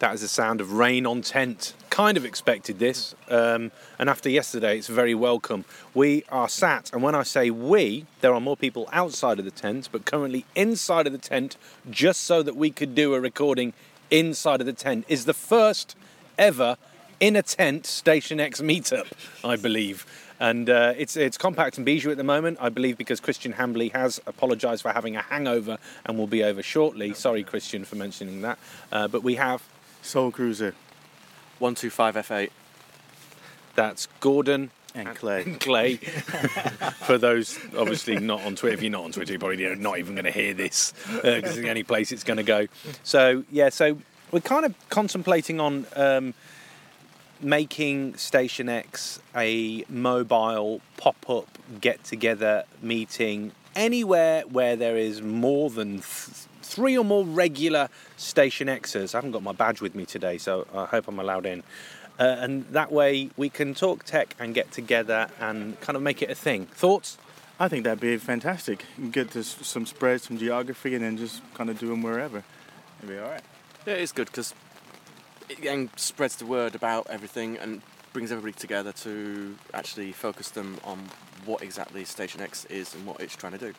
That is the sound of rain on tent. Kind of expected this, and after yesterday, it's very welcome. We are sat, and when I say we, there are more people outside of the tent, but currently inside of the tent, just so that we could do a recording inside of the tent, is the first ever in a tent Station X meetup, I believe. And it's compact and bijou at the moment, I believe, because Christian Hambley has apologised for having a hangover and will be over shortly. Sorry, Christian, for mentioning that. But we have Soul Cruiser 125 F8. That's Gordon and Clay. Clay. For those obviously not on Twitter, if you're not on Twitter, you're probably not even going to hear this because it's the only place it's going to go. So we're kind of contemplating on making Station X a mobile pop-up get-together meeting anywhere where there is more than three or more regular Station Xers. I haven't got my badge with me today, so I hope I'm allowed in. And that way we can talk tech and get together and kind of make it a thing. Thoughts? I think that'd be fantastic. You can get to some spread, some geography, and then just kind of do them wherever. It'd be all right. Yeah, it's good because it spreads the word about everything and brings everybody together to actually focus them on what exactly Station X is and what it's trying to do.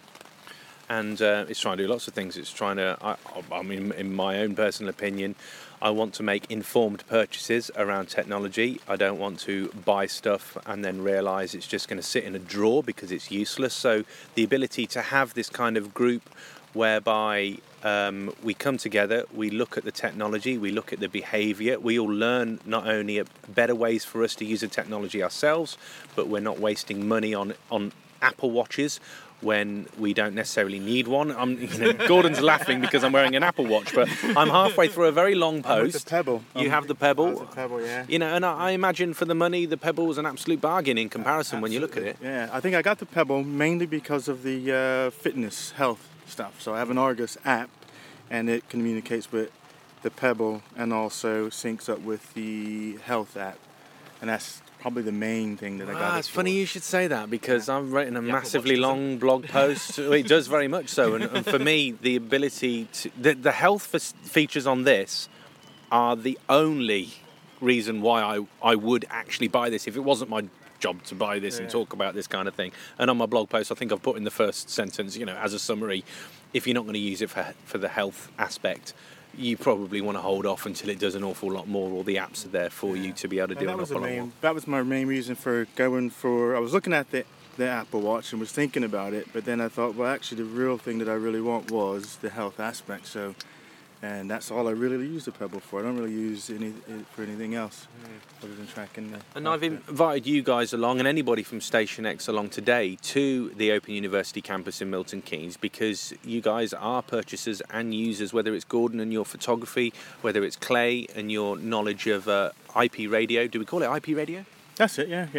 And it's trying to do lots of things. It's trying to, I mean, in my own personal opinion, I want to make informed purchases around technology. I don't want to buy stuff and then realise it's just going to sit in a drawer because it's useless. So the ability to have this kind of group whereby we come together, we look at the technology, we look at the behaviour, we all learn not only better ways for us to use the technology ourselves, but we're not wasting money on Apple Watches when we don't necessarily need one. Gordon's laughing because I'm wearing an Apple Watch, but I'm halfway through a very long post. The Pebble. You have the Pebble. I have the Pebble, yeah. And I imagine for the money, the Pebble is an absolute bargain in comparison when you look at it. Yeah, I think I got the Pebble mainly because of the fitness, health stuff. So I have an Argus app, and it communicates with the Pebble and also syncs up with the health app. And that's probably the main thing that I got. It's funny you should say that because I'm writing a massively long blog post. It does very much so. And for me, the ability to... The health features on this are the only reason why I would actually buy this if it wasn't my job to buy this and talk about this kind of thing. And on my blog post, I think I've put in the first sentence, as a summary, if you're not going to use it for the health aspect, you probably want to hold off until it does an awful lot more, or the apps are there for you to be able to do an awful lot more. That was my main reason for going for... I was looking at the Apple Watch and was thinking about it, but then I thought, well, actually, the real thing that I really want was the health aspect. And that's all I really use the Pebble for. I don't really use it for anything else other than tracking. And I've invited you guys along, and anybody from Station X along today, to the Open University campus in Milton Keynes, because you guys are purchasers and users, whether it's Gordon and your photography, whether it's Clay and your knowledge of IP radio. Do we call it IP radio? That's it, yeah.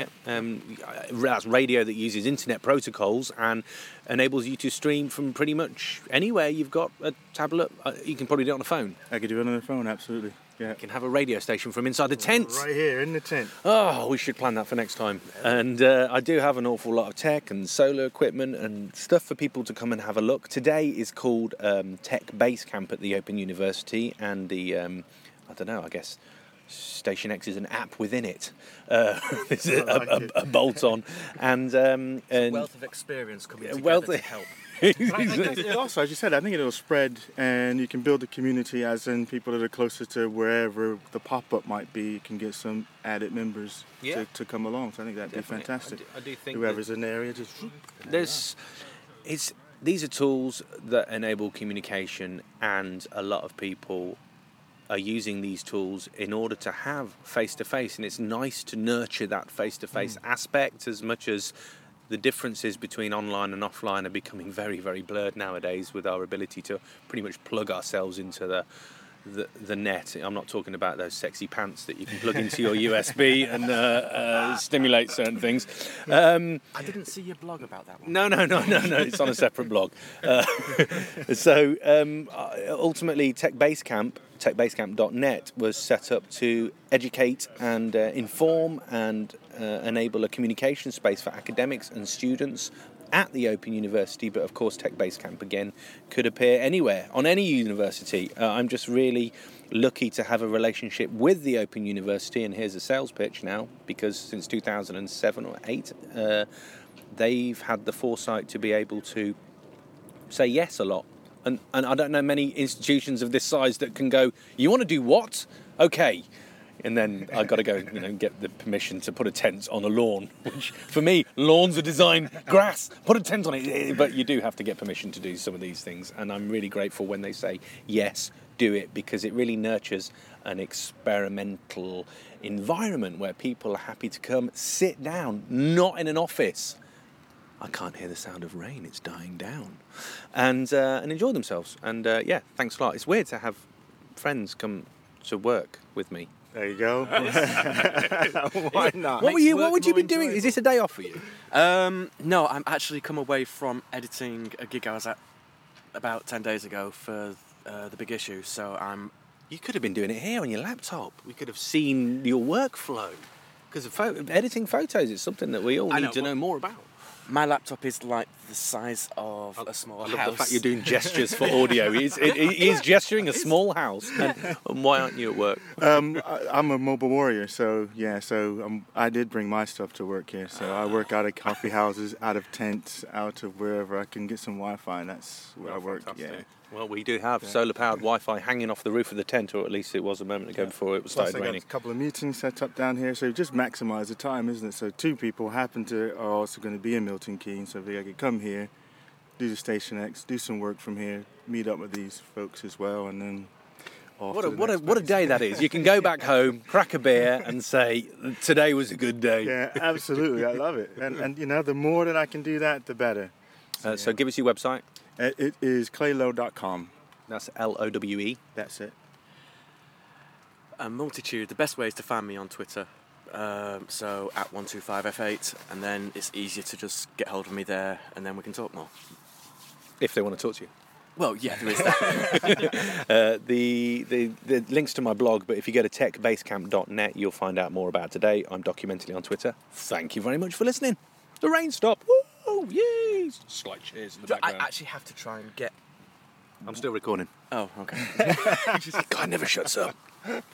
That's radio that uses internet protocols and enables you to stream from pretty much anywhere. You've got a tablet. You can probably do it on a phone. I could do it on the phone, absolutely. Yeah. You can have a radio station from inside the tent. Right here in the tent. Oh, we should plan that for next time. And I do have an awful lot of tech and solar equipment and stuff for people to come and have a look. Today is called Tech Base Camp at the Open University, and the, I guess Station X is an app within it. It's a bolt-on. And wealth of experience coming together to help. Also, as you said, I think it'll spread and you can build a community, as in people that are closer to wherever the pop-up might be can get some added members to come along. So I think that'd be fantastic. I do think whoever's in the area just... These are tools that enable communication, and a lot of people are using these tools in order to have face-to-face, and it's nice to nurture that face-to-face aspect, as much as the differences between online and offline are becoming very, very blurred nowadays with our ability to pretty much plug ourselves into the net. I'm not talking about those sexy pants that you can plug into your USB and stimulate certain things. I didn't see your blog about that one. No, it's on a separate blog. Ultimately, techbasecamp.net was set up to educate and inform and enable a communication space for academics and students at the Open University, but of course Tech Basecamp again could appear anywhere, on any university. I'm just really lucky to have a relationship with the Open University, and here's a sales pitch now, because since 2007 or 8, they've had the foresight to be able to say yes a lot. And I don't know many institutions of this size that can go, you want to do what? Okay. And then I've got to go, get the permission to put a tent on a lawn, which for me, lawns are designed grass, put a tent on it. But you do have to get permission to do some of these things. And I'm really grateful when they say, yes, do it, because it really nurtures an experimental environment where people are happy to come sit down, not in an office. I can't hear the sound of rain, it's dying down. And enjoy themselves. And thanks a lot. It's weird to have friends come to work with me. There you go. Why not? What would you be doing? Is this a day off for you? No, I'm actually come away from editing a gig I was at about 10 days ago for The Big Issue, so You could have been doing it here on your laptop. We could have seen your workflow. Because editing photos is something that we all need to know more about. My laptop is like the size of a small house. I love the fact you're doing gestures for audio. He's gesturing a small house. And why aren't you at work? I'm a mobile warrior, so I did bring my stuff to work here. So I work out of coffee houses, out of tents, out of wherever I can get some Wi-Fi, and that's where I work. Fantastic. Yeah. Well, we do have solar-powered Wi-Fi hanging off the roof of the tent, or at least it was a moment ago before it started raining. I got a couple of meetings set up down here, so just maximise the time, isn't it? So 2 people are also going to be in Milton Keynes, so they could come here, do the Station X, do some work from here, meet up with these folks as well, and then off. What a day that is! You can go back home, crack a beer, and say today was a good day. Yeah, absolutely, I love it. And the more that I can do that, the better. So give us your website. It is claylowe.com. That's LOWE. That's it. A multitude. The best way is to find me on Twitter. So at 125F8, and then it's easier to just get hold of me there, and then we can talk more. If they want to talk to you. Well, yeah, there is that. The links to my blog, but if you go to techbasecamp.net, you'll find out more about today. I'm Documentally on Twitter. Thank you very much for listening. The rain stopped. Woo! Yay! Slight cheers in the background. I actually have to try and get... I'm still recording. Oh, okay. God never shuts up.